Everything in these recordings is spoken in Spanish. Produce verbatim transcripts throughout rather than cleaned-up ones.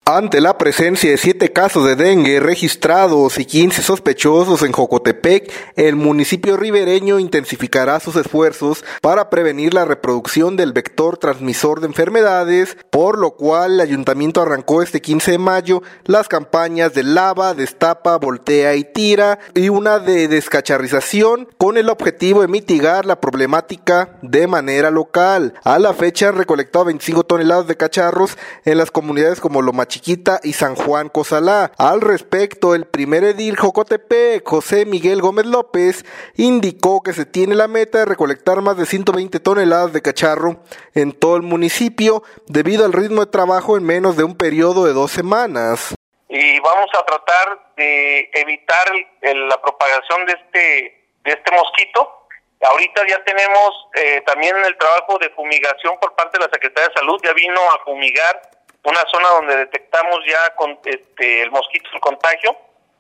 Ante la presencia de siete casos de dengue registrados y quince sospechosos en Jocotepec, el municipio ribereño intensificará sus esfuerzos para prevenir la reproducción del vector transmisor de enfermedades, por lo cual el ayuntamiento arrancó este quince de mayo las campañas de lava, destapa, voltea y tira y una de descacharrización con el objetivo de mitigar la problemática de manera local. A la fecha han recolectado veinticinco toneladas de cacharros en las comunidades como Loma Chiquita y San Juan Cozalá. Al respecto, el primer edil Jocotepec, José Miguel Gómez López, indicó que se tiene la meta de recolectar más de ciento veinte toneladas de cacharro en todo el municipio debido al ritmo de trabajo en menos de un periodo de dos semanas. Y vamos a tratar de evitar el, la propagación de este, de este mosquito. Ahorita ya tenemos eh, también el trabajo de fumigación por parte de la Secretaría de Salud. Ya vino a fumigar una zona donde detectamos ya con este el mosquito, el contagio,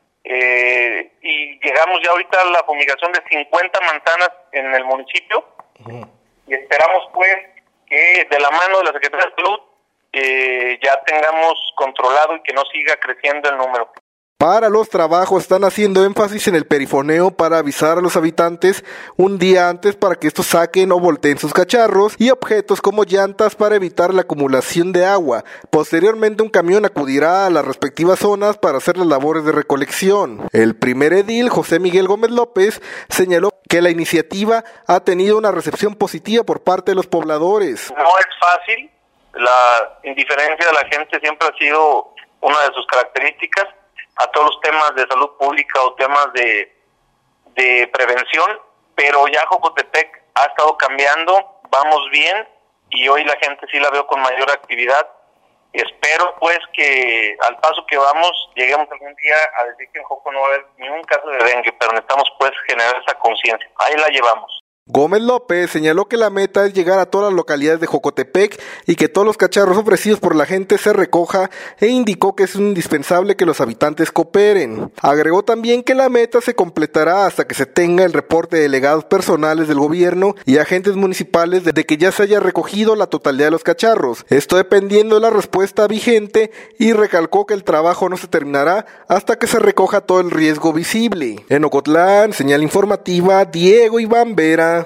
eh, y llegamos ya ahorita a la fumigación de cincuenta manzanas en el municipio. Uh-huh. Y esperamos pues que de la mano de la Secretaría de Salud eh, ya tengamos controlado y que no siga creciendo el número. Para los trabajos están haciendo énfasis en el perifoneo para avisar a los habitantes un día antes para que estos saquen o volteen sus cacharros y objetos como llantas para evitar la acumulación de agua. Posteriormente un camión acudirá a las respectivas zonas para hacer las labores de recolección. El primer edil, José Miguel Gómez López, señaló que la iniciativa ha tenido una recepción positiva por parte de los pobladores. No es fácil, la indiferencia de la gente siempre ha sido una de sus características a todos los temas de salud pública o temas de, de prevención, pero ya Jocotepec ha estado cambiando, vamos bien, y hoy la gente sí la veo con mayor actividad. Espero pues que al paso que vamos, lleguemos algún día a decir que en Joco no va a haber ni un caso de dengue, pero necesitamos pues generar esa conciencia. Ahí la llevamos. Gómez López señaló que la meta es llegar a todas las localidades de Jocotepec y que todos los cacharros ofrecidos por la gente se recoja e indicó que es indispensable que los habitantes cooperen. Agregó también que la meta se completará hasta que se tenga el reporte de delegados personales del gobierno y agentes municipales de que ya se haya recogido la totalidad de los cacharros. Esto dependiendo de la respuesta vigente y recalcó que el trabajo no se terminará hasta que se recoja todo el riesgo visible. En Ocotlán, señal informativa, Diego Iván Vera.